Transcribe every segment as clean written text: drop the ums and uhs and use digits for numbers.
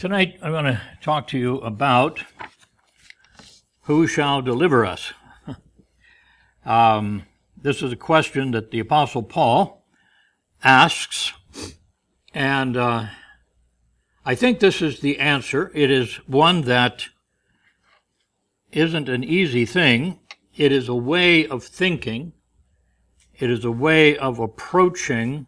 Tonight I want to talk to you about who shall deliver us. This is a question that the Apostle Paul asks, and I think this is the answer. It is one that isn't an easy thing. It is a way of thinking. It is a way of approaching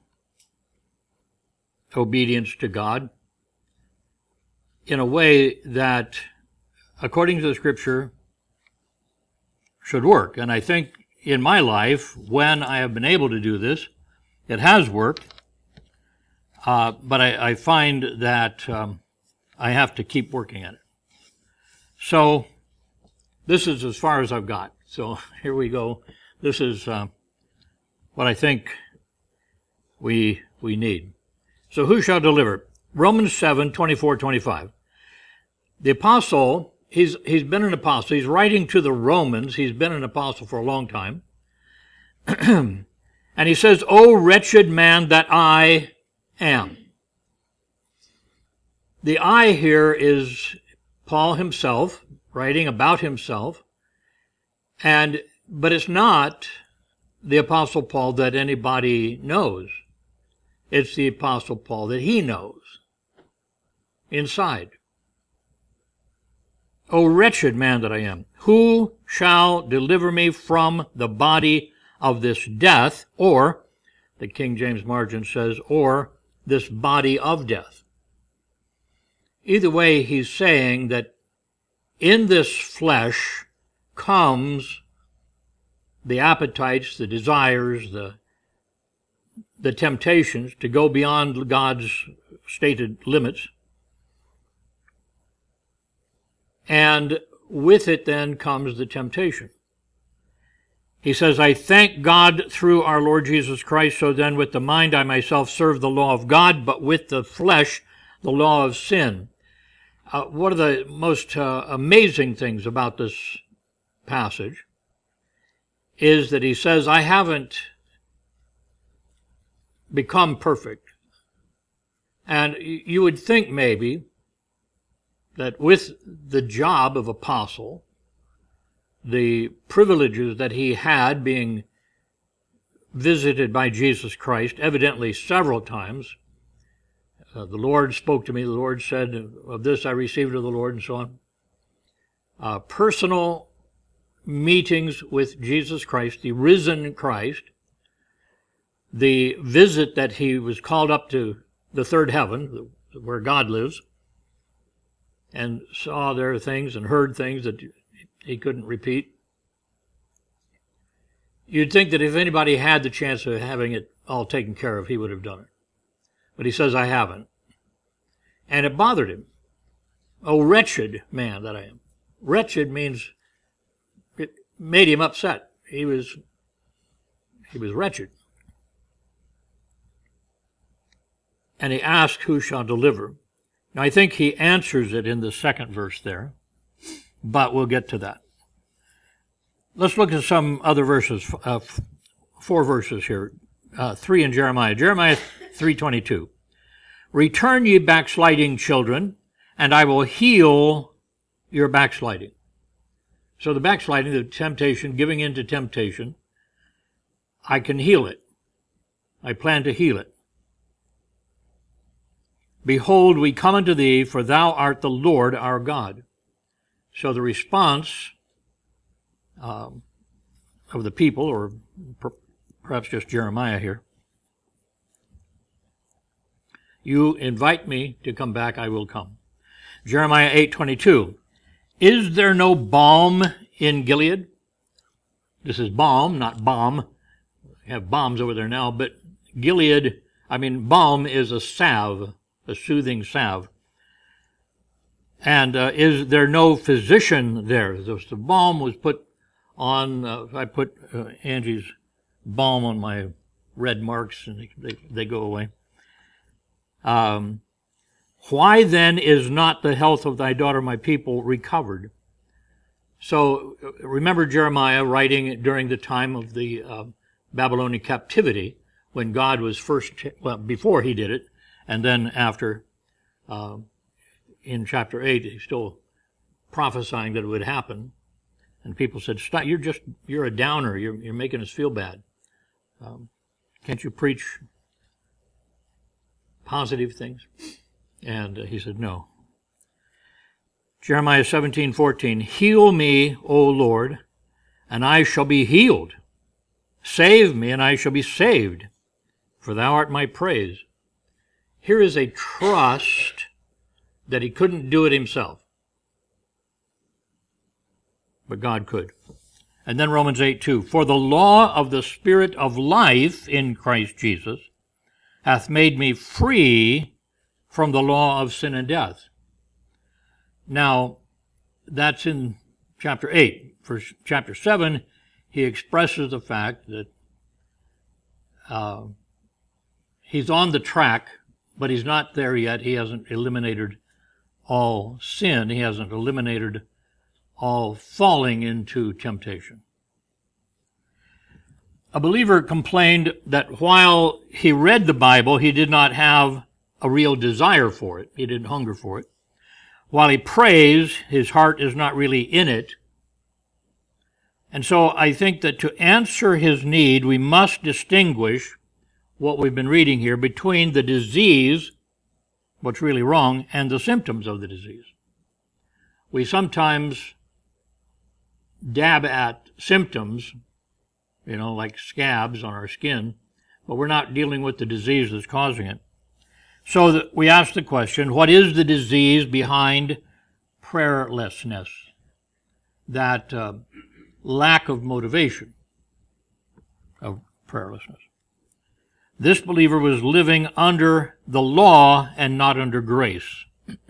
obedience to God in a way that, according to the Scripture, should work. And I think in my life, when I have been able to do this, it has worked. But I find that I have to keep working at it. So this is as far as I've got. So here we go. This is what I think we need. So who shall deliver? Romans 7:24-25. The apostle, he's been an apostle. He's writing to the Romans. He's been an apostle for a long time. And he says, "O wretched man that I am." The I here is Paul himself, writing about himself. But it's not the Apostle Paul that anybody knows. It's the Apostle Paul that he knows inside. O wretched man that I am, who shall deliver me from the body of this death? Or, the King James margin says, or this body of death. Either way, he's saying that in this flesh comes the appetites, the desires, the temptations to go beyond God's stated limits. And with it then comes the temptation. He says, "I thank God through our Lord Jesus Christ, so then with the mind I myself serve the law of God, but with the flesh the law of sin." One of the most amazing things about this passage is that he says, I haven't become perfect. And you would think maybe that with the job of apostle, the privileges that he had being visited by Jesus Christ, evidently several times, the Lord spoke to me, the Lord said, "Of this I received of the Lord," and so on. Personal meetings with Jesus Christ, the risen Christ, the visit that he was called up to the third heaven, where God lives, and saw there things and heard things that he couldn't repeat. You'd think that if anybody had the chance of having it all taken care of, he would have done it. But he says, I haven't. And it bothered him. "Oh, wretched man that I am." Wretched means it made him upset. He was wretched. And he asked, who shall deliver? Now, I think he answers it in the second verse there, but we'll get to that. Let's look at some other verses, 4 verses here, 3 in Jeremiah. Jeremiah 3:22. "Return ye backsliding children, and I will heal your backsliding." So the backsliding, the temptation, giving in to temptation, I can heal it. I plan to heal it. "Behold, we come unto thee, for thou art the Lord our God." So the response of the people, or perhaps just Jeremiah here, you invite me to come back, I will come. Jeremiah 8:22. "Is there no balm in Gilead?" This is balm, not bomb. We have bombs over there now, but Gilead, balm is a salve, a soothing salve. And is there no physician there? The balm was put on, I put Angie's balm on my red marks, and they go away. "Why then is not the health of thy daughter, my people, recovered?" So remember Jeremiah writing during the time of the Babylonian captivity, when God was first, before he did it, and then after in chapter 8, he's still prophesying that it would happen. And people said, "Stop! You're a downer. You're making us feel bad. Can't you preach positive things?" And he said, "No." Jeremiah 17:14, "Heal me, O Lord, and I shall be healed. Save me, and I shall be saved, for thou art my praise." Here is a trust that he couldn't do it himself, but God could. And then Romans 8:2, "For the law of the Spirit of life in Christ Jesus hath made me free from the law of sin and death." Now, that's in chapter 8. For chapter 7, he expresses the fact that he's on the track, but he's not there yet. He hasn't eliminated all sin. He hasn't eliminated all falling into temptation. A believer complained that while he read the Bible, he did not have a real desire for it. He didn't hunger for it. While he prays, his heart is not really in it. And so I think that to answer his need, we must distinguish what we've been reading here between the disease, what's really wrong, and the symptoms of the disease. We sometimes dab at symptoms, like scabs on our skin, but we're not dealing with the disease that's causing it. So we ask the question, what is the disease behind prayerlessness? That lack of motivation of prayerlessness. This believer was living under the law and not under grace.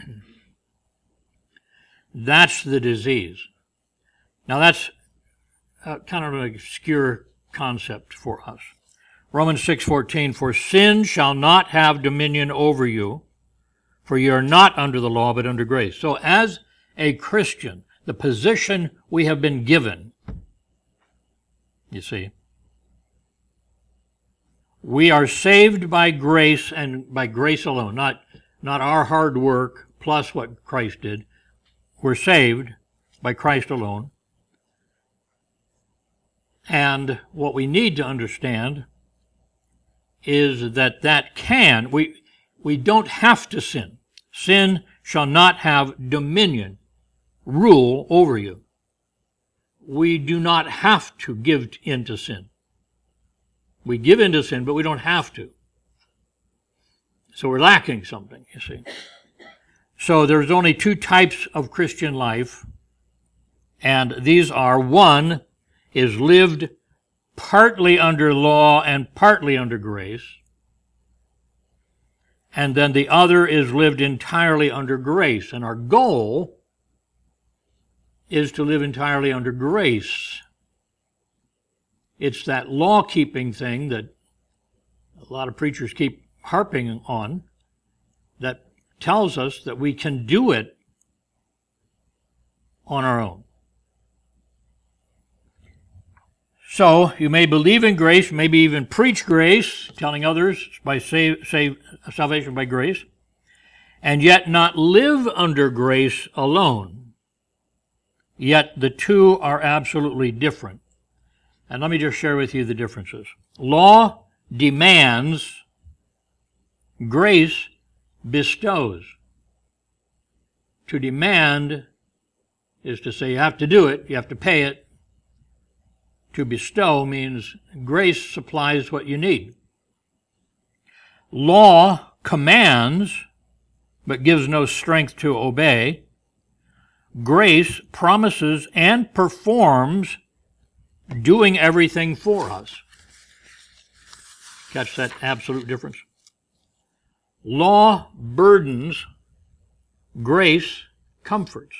That's the disease. Now that's kind of an obscure concept for us. Romans 6:14, "For sin shall not have dominion over you, for you are not under the law, but under grace." So as a Christian, the position we have been given, you see, we are saved by grace and by grace alone, not our hard work plus what Christ did. We're saved by Christ alone. And what we need to understand is that we don't have to sin. Sin shall not have dominion, rule over you. We do not have to give in to sin. We give in to sin, but we don't have to. So we're lacking something, you see. So there's only two types of Christian life, and these are: one is lived partly under law and partly under grace, and then the other is lived entirely under grace. And our goal is to live entirely under grace. It's that law-keeping thing that a lot of preachers keep harping on that tells us that we can do it on our own. So you may believe in grace, maybe even preach grace, telling others by salvation by grace, and yet not live under grace alone. Yet the two are absolutely different. And let me just share with you the differences. Law demands, grace bestows. To demand is to say you have to do it, you have to pay it. To bestow means grace supplies what you need. Law commands, but gives no strength to obey. Grace promises and performs, doing everything for us. Catch that absolute difference? Law burdens, grace comforts.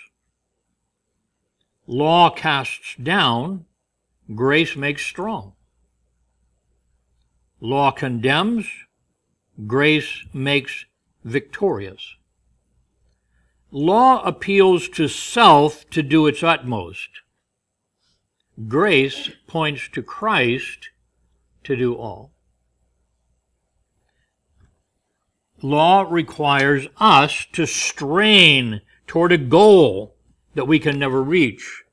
Law casts down, grace makes strong. Law condemns, grace makes victorious. Law appeals to self to do its utmost. Grace points to Christ to do all. law requires us to strain toward a goal that we can never reach.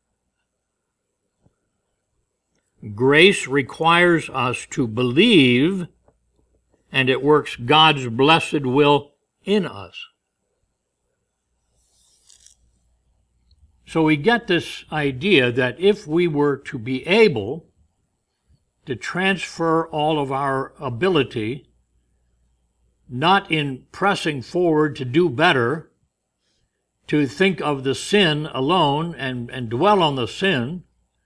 Grace requires us to believe, and it works God's blessed will in us. So we get this idea that if we were to be able to transfer all of our ability, not in pressing forward to do better, to think of the sin alone and dwell on the sin,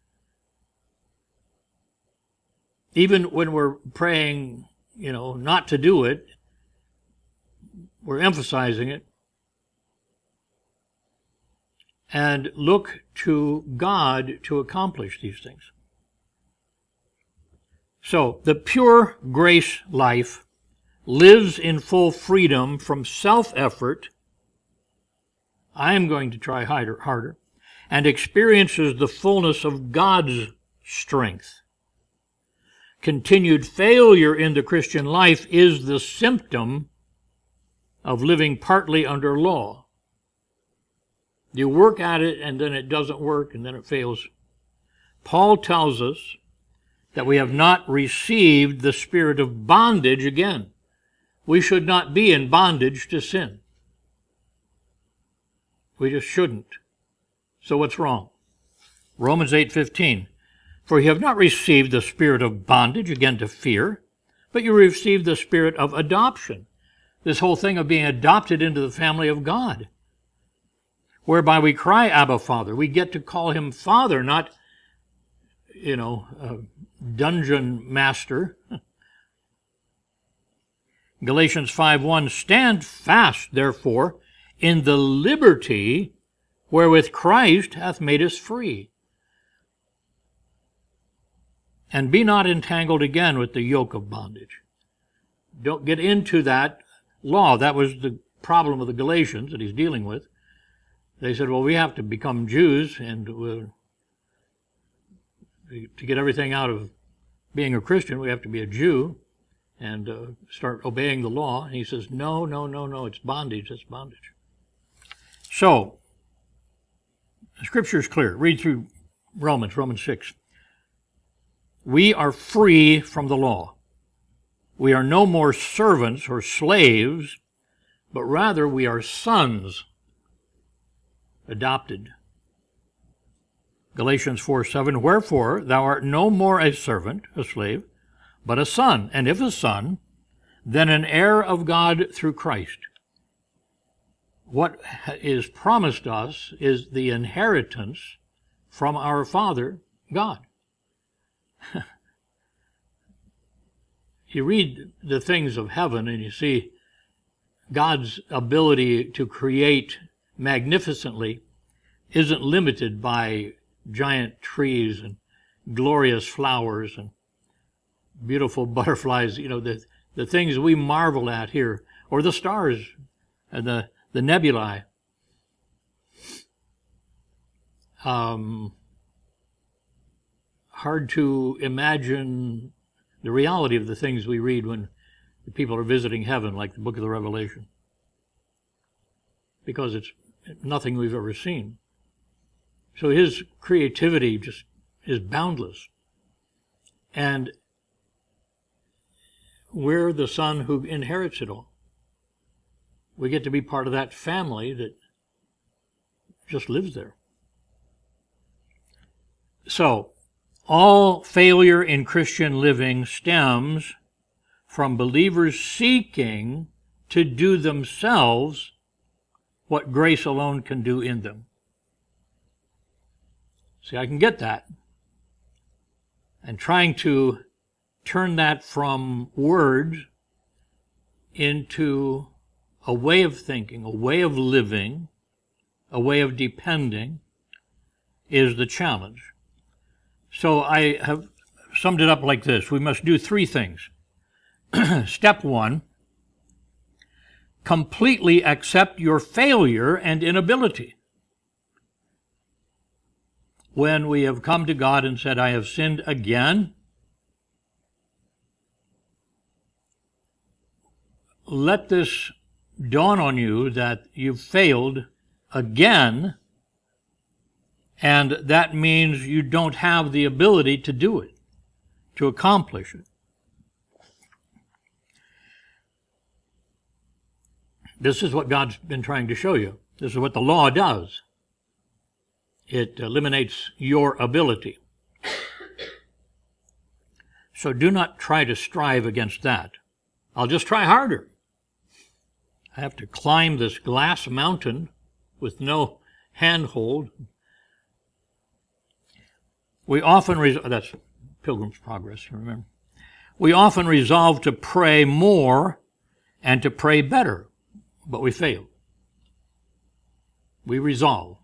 even when we're praying, not to do it, we're emphasizing it, and look to God to accomplish these things. So, the pure grace life lives in full freedom from self-effort. I am going to try harder, and experiences the fullness of God's strength. Continued failure in the Christian life is the symptom of living partly under law. You work at it, and then it doesn't work, and then it fails. Paul tells us that we have not received the spirit of bondage again. We should not be in bondage to sin. We just shouldn't. So what's wrong? Romans 8:15. For you have not received the spirit of bondage again to fear, but you received the spirit of adoption. This whole thing of being adopted into the family of God, whereby we cry, Abba, Father. We get to call him Father, not, dungeon master. Galatians 5:1, stand fast, therefore, in the liberty wherewith Christ hath made us free. And be not entangled again with the yoke of bondage. Don't get into that law. That was the problem of the Galatians that he's dealing with. They said, well, we have to become Jews, and to get everything out of being a Christian, we have to be a Jew and start obeying the law. And he says, no, it's bondage, it's bondage. So, the Scripture is clear. Read through Romans 6. We are free from the law. We are no more servants or slaves, but rather we are sons, adopted. Galatians 4:7, wherefore thou art no more a servant, a slave, but a son, and if a son, then an heir of God through Christ. What is promised us is the inheritance from our Father, God. You read the things of heaven and you see God's ability to create magnificently isn't limited by giant trees and glorious flowers and beautiful butterflies, the things we marvel at here, or the stars and the nebulae. Hard to imagine the reality of the things we read when the people are visiting heaven, like the book of the Revelation, because it's nothing we've ever seen. So his creativity just is boundless. And we're the son who inherits it all. We get to be part of that family that just lives there. So, all failure in Christian living stems from believers seeking to do themselves what grace alone can do in them. See, I can get that. And trying to turn that from words into a way of thinking, a way of living, a way of depending is the challenge. So I have summed it up like this. We must do three things. Step 1, completely accept your failure and inability. When we have come to God and said, I have sinned again, let this dawn on you that you've failed again, and that means you don't have the ability to do it, to accomplish it. This is what God's been trying to show you. This is what the law does. It eliminates your ability. So do not try to strive against that. I'll just try harder. I have to climb this glass mountain with no handhold. We often, that's Pilgrim's Progress, remember? We often resolve to pray more and to pray better, but we fail. We resolve.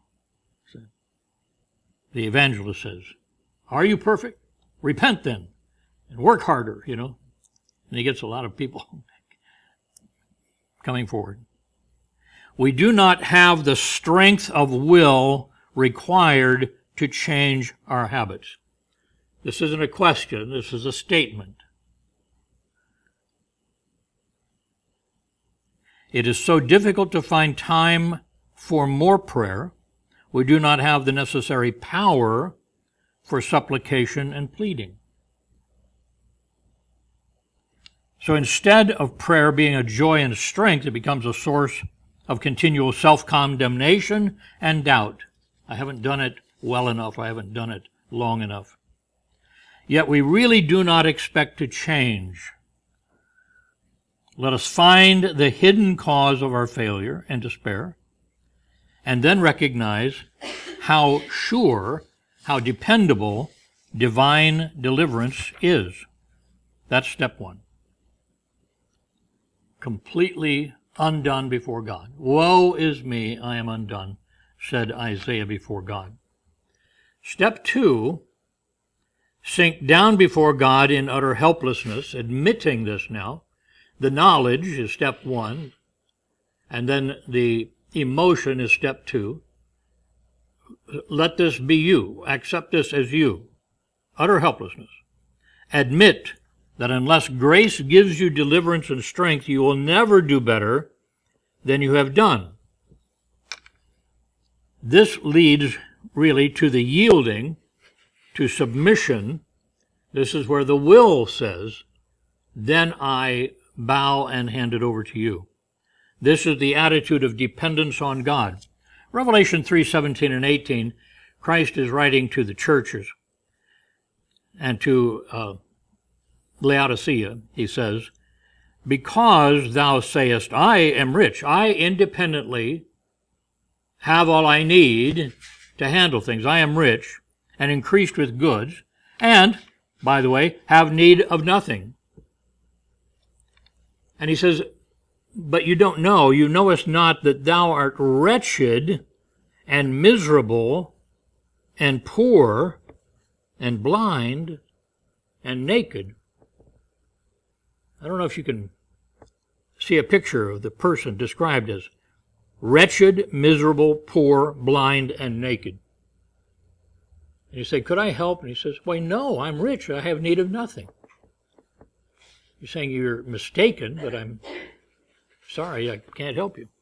The evangelist says, are you perfect? Repent then and work harder, And he gets a lot of people coming forward. We do not have the strength of will required to change our habits. This isn't a question, this is a statement. It is so difficult to find time for more prayer. We do not have the necessary power for supplication and pleading. So instead of prayer being a joy and strength, it becomes a source of continual self-condemnation and doubt. I haven't done it well enough. I haven't done it long enough. Yet we really do not expect to change. Let us find the hidden cause of our failure and despair, and then recognize how sure, how dependable divine deliverance is. That's step one. Completely undone before God. Woe is me, I am undone, said Isaiah before God. Step two, sink down before God in utter helplessness, admitting this now. The knowledge is step one, and then the emotion is step two. Let this be you. Accept this as you. Utter helplessness. Admit that unless grace gives you deliverance and strength, you will never do better than you have done. This leads really to the yielding, to submission. This is where the will says, then I bow and hand it over to you. This is the attitude of dependence on God. Revelation 3:17 and 18, Christ is writing to the churches and to Laodicea. He says, because thou sayest, I am rich, I independently have all I need to handle things. I am rich and increased with goods, and, by the way, have need of nothing. And he says, but you don't know, you knowest not that thou art wretched and miserable and poor and blind and naked. I don't know if you can see a picture of the person described as wretched, miserable, poor, blind, and naked. And you say, could I help? And he says, why, no, I'm rich. I have need of nothing. You're saying you're mistaken, but I'm sorry, I can't help you.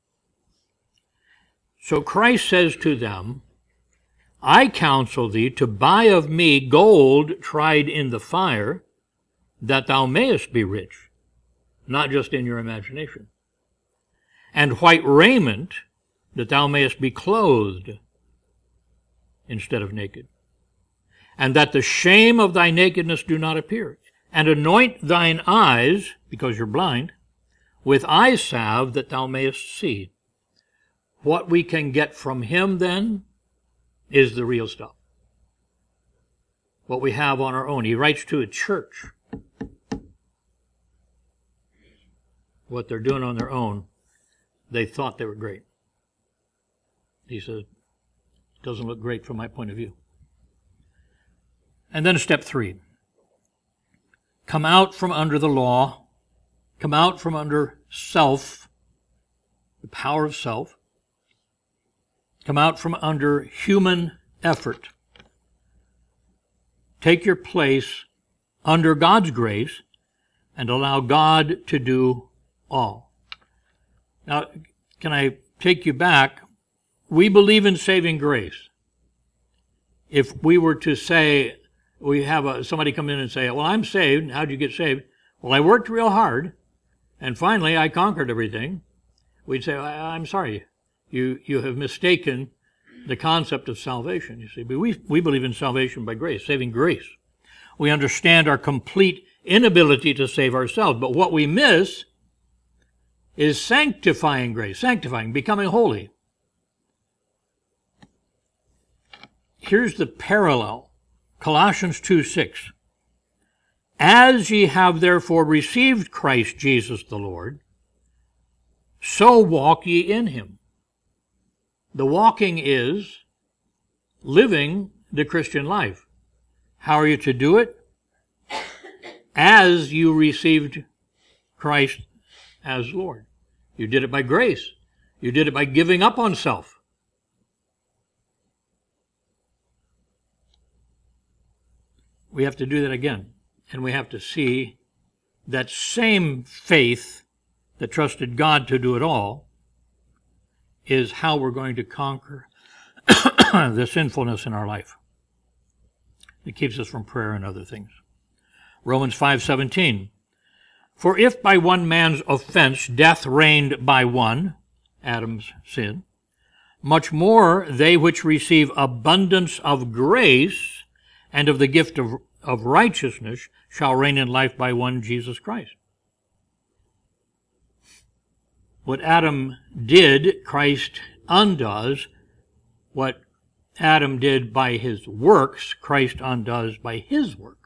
So Christ says to them, I counsel thee to buy of me gold tried in the fire, that thou mayest be rich, not just in your imagination, and white raiment, that thou mayest be clothed instead of naked, and that the shame of thy nakedness do not appear, and anoint thine eyes, because you're blind, with eye salve that thou mayest see. What we can get from him then is the real stuff. What we have on our own. He writes to a church. What they're doing on their own, they thought they were great. He says, it doesn't look great from my point of view. And then step 3. Come out from under the law. Come out from under self, the power of self. Come out from under human effort. Take your place under God's grace and allow God to do all. Now, can I take you back? We believe in saving grace. If we were to say, we have somebody come in and say, well, I'm saved. How'd you get saved? Well, I worked real hard, and finally I conquered everything. We'd say, I'm sorry. You have mistaken the concept of salvation, you see. But we believe in salvation by grace, saving grace. We understand our complete inability to save ourselves. But what we miss is sanctifying grace, becoming holy. Here's the parallel. Colossians 2:6. As ye have therefore received Christ Jesus the Lord, so walk ye in him. The walking is living the Christian life. How are you to do it? As you received Christ as Lord. You did it by grace. You did it by giving up on self. We have to do that again. And we have to see that same faith that trusted God to do it all is how we're going to conquer the sinfulness in our life. It keeps us from prayer and other things. Romans 5:17. For if by one man's offense death reigned by one, Adam's sin, much more they which receive abundance of grace and of the gift of righteousness shall reign in life by one, Jesus Christ. What Adam did, Christ undoes. What Adam did by his works, Christ undoes by his work.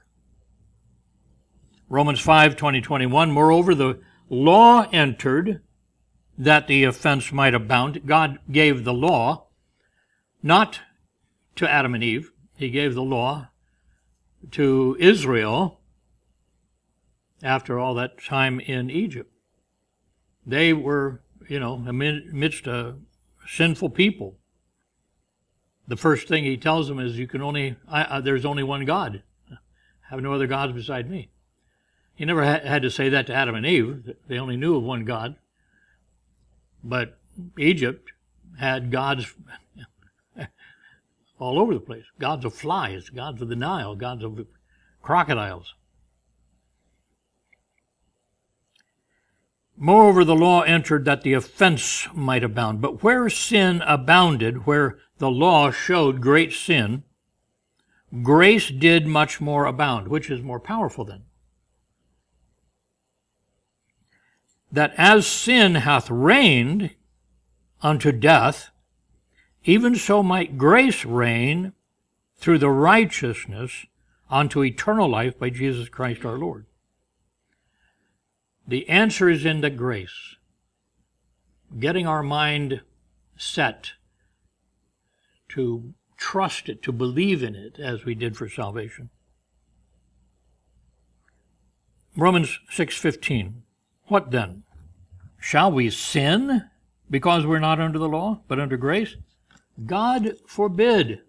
Romans 5:20-21, moreover, the law entered that the offense might abound. God gave the law, not to Adam and Eve. He gave the law to Israel after all that time in Egypt. They were, amidst a sinful people. The first thing he tells them is, there's only one God. Have no other gods beside me. He never had to say that to Adam and Eve. They only knew of one God. But Egypt had gods all over the place. Gods of flies, gods of the Nile, gods of crocodiles. Moreover, the law entered that the offense might abound. But where sin abounded, where the law showed great sin, grace did much more abound. Which is more powerful then? That as sin hath reigned unto death, even so might grace reign through the righteousness unto eternal life by Jesus Christ our Lord. The answer is in the grace. Getting our mind set to trust it, to believe in it, as we did for salvation. Romans 6:15. What then? Shall we sin because we're not under the law, but under grace? God forbid.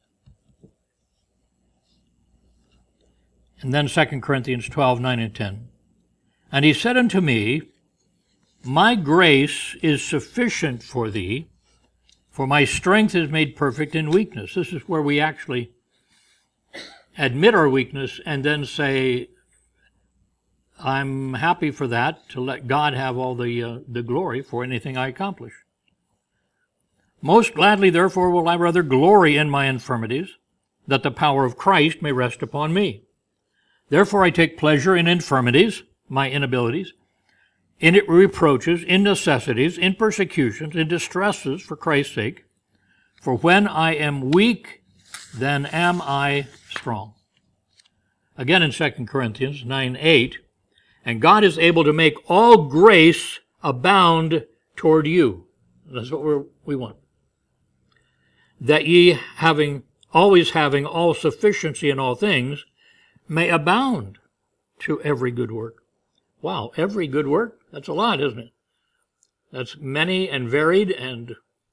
And then 2 Corinthians 12:9-10. And he said unto me, my grace is sufficient for thee, for my strength is made perfect in weakness. This is where we actually admit our weakness and then say, I'm happy for that, to let God have all the glory for anything I accomplish. Most gladly, therefore, will I rather glory in my infirmities, that the power of Christ may rest upon me. Therefore I take pleasure in infirmities, my inabilities, in reproaches, in necessities, in persecutions, in distresses for Christ's sake. For when I am weak, then am I strong. Again in 2 Corinthians 9:8, and God is able to make all grace abound toward you. That's what we want. That ye, always having all sufficiency in all things, may abound to every good work. Wow, every good work? That's a lot, isn't it? That's many and varied, and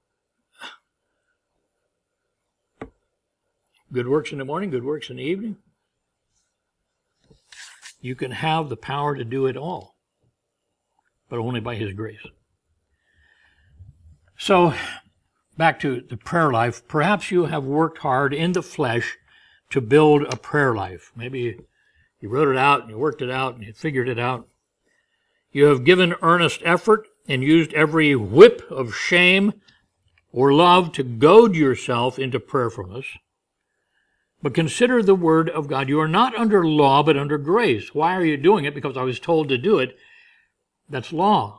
good works in the morning, good works in the evening. You can have the power to do it all, but only by his grace. So, back to the prayer life. Perhaps you have worked hard in the flesh to build a prayer life. Maybe you wrote it out and you worked it out and you figured it out. You have given earnest effort and used every whip of shame or love to goad yourself into prayerfulness. But consider the word of God. You are not under law, but under grace. Why are you doing it? Because I was told to do it. That's law.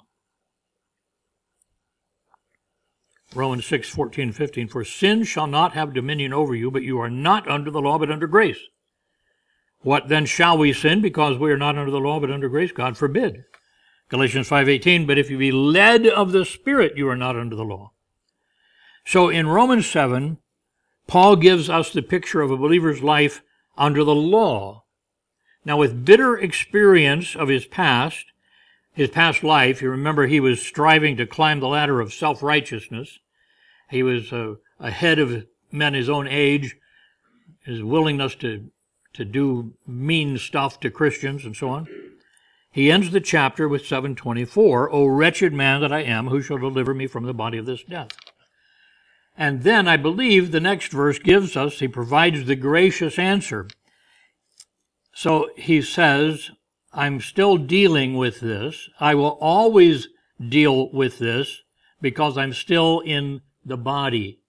Romans 6:14-15, for sin shall not have dominion over you, but you are not under the law, but under grace. What then shall we sin because we are not under the law, but under grace? God forbid. Galatians 5:18, but if you be led of the Spirit, you are not under the law. So in Romans 7, Paul gives us the picture of a believer's life under the law. Now, with bitter experience of his past life, you remember he was striving to climb the ladder of self-righteousness. He was ahead of men his own age, his willingness to do mean stuff to Christians and so on. He ends the chapter with 7:24, O wretched man that I am, who shall deliver me from the body of this death? And then I believe the next verse he provides the gracious answer. So he says, I'm still dealing with this. I will always deal with this because I'm still in the body.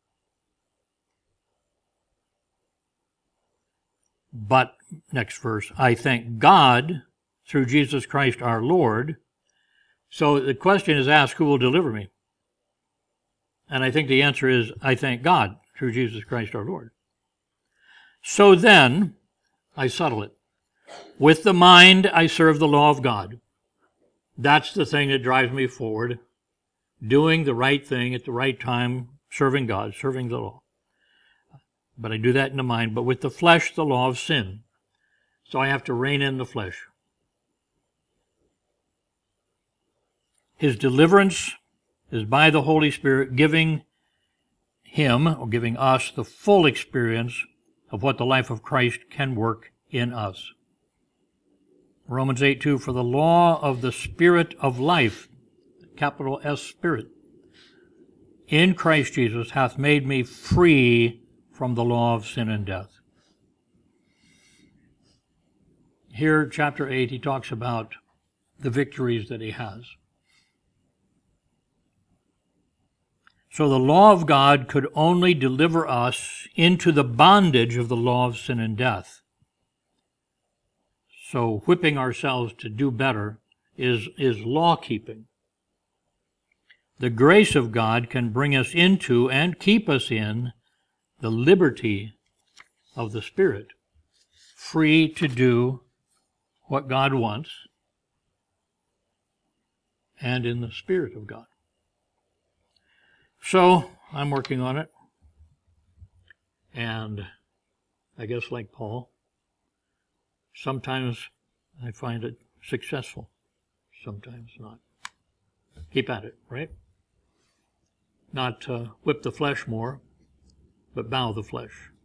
But, next verse, I thank God through Jesus Christ our Lord. So the question is asked, who will deliver me? And I think the answer is, I thank God through Jesus Christ our Lord. So then, I settle it. With the mind, I serve the law of God. That's the thing that drives me forward. Doing the right thing at the right time, serving God, serving the law. But I do that in the mind. But with the flesh, the law of sin. So I have to rein in the flesh. His deliverance is by the Holy Spirit giving him, or giving us, the full experience of what the life of Christ can work in us. Romans 8:2, for the law of the Spirit of life, capital S Spirit, in Christ Jesus hath made me free from the law of sin and death. Here, chapter 8, he talks about the victories that he has. So the law of God could only deliver us into the bondage of the law of sin and death. So whipping ourselves to do better is law-keeping. The grace of God can bring us into and keep us in the liberty of the Spirit, free to do what God wants, and in the Spirit of God. So, I'm working on it, and I guess like Paul, sometimes I find it successful, sometimes not. Keep at it, right? Not whip the flesh more, but bow the flesh.